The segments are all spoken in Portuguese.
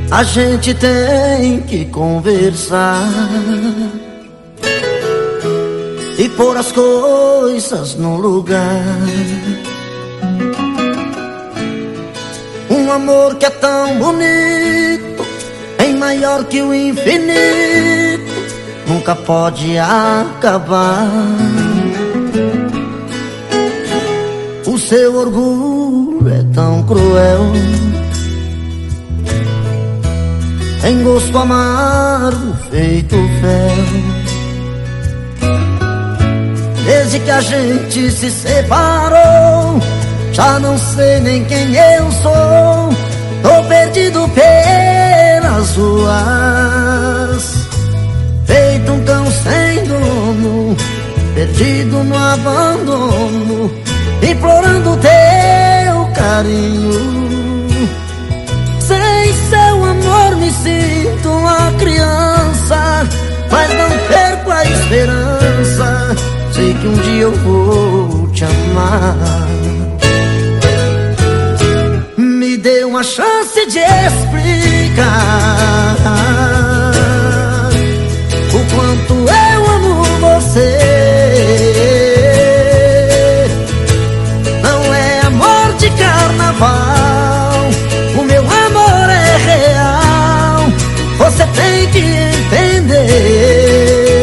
A gente tem que conversar e pôr as coisas no lugar. Um amor que é tão bonito, bem maior que o infinito, nunca pode acabar. O seu orgulho é tão cruel, tem gosto amargo feito fel. Desde que a gente se separou, já não sei nem quem eu sou. Tô perdido pelas ruas, feito um cão sem dono, perdido no abandono, implorando teu carinho. Sem seu amor me sinto uma criança, mas não perco a esperança. Sei que um dia eu vou te amar. Me dê uma chance de explicar o quanto eu amo você. Não é amor de carnaval, o meu amor é real. Você tem que entender.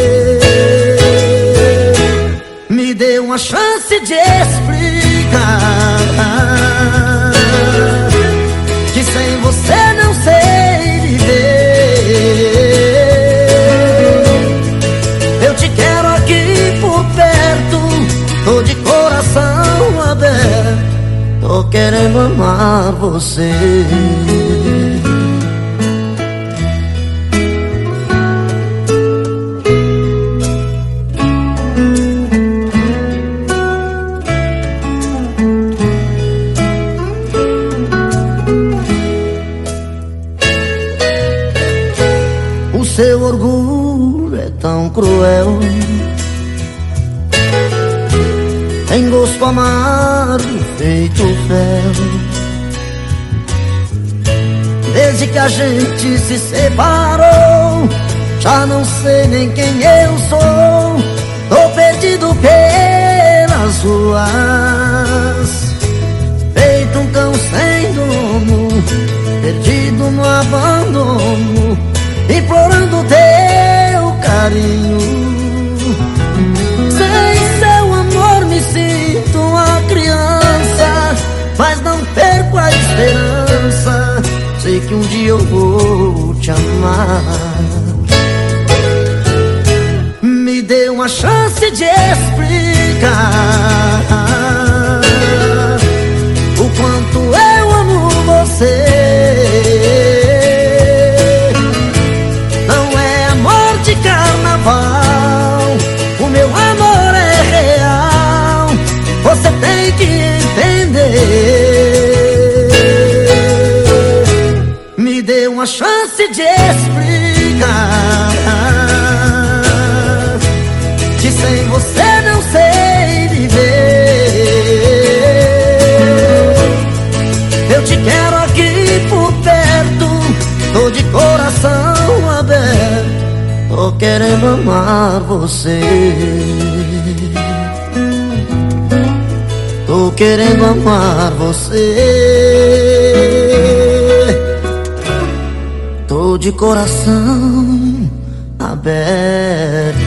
Me dê uma chance de explicar que sem você não sei viver. Eu te quero aqui por perto, tô de coração aberto, tô querendo amar você. Seu orgulho é tão cruel, tem gosto amargo feito fel. Desde que a gente se separou, já não sei nem quem eu sou. Tô perdido pelas ruas, feito um cão sem dono, perdido no abandono, implorando teu carinho. Sem seu amor me sinto uma criança, mas não perco a esperança. Sei que um dia eu vou te amar. Me dê uma chance de explicar o quanto eu amo você. O meu amor é real, você tem que entender. Me dê uma chance de explicar que sem você não sei viver. Eu te quero aqui por perto, tô de coração aberto, tô querendo amar você. Tô querendo amar você. Tô de coração aberto.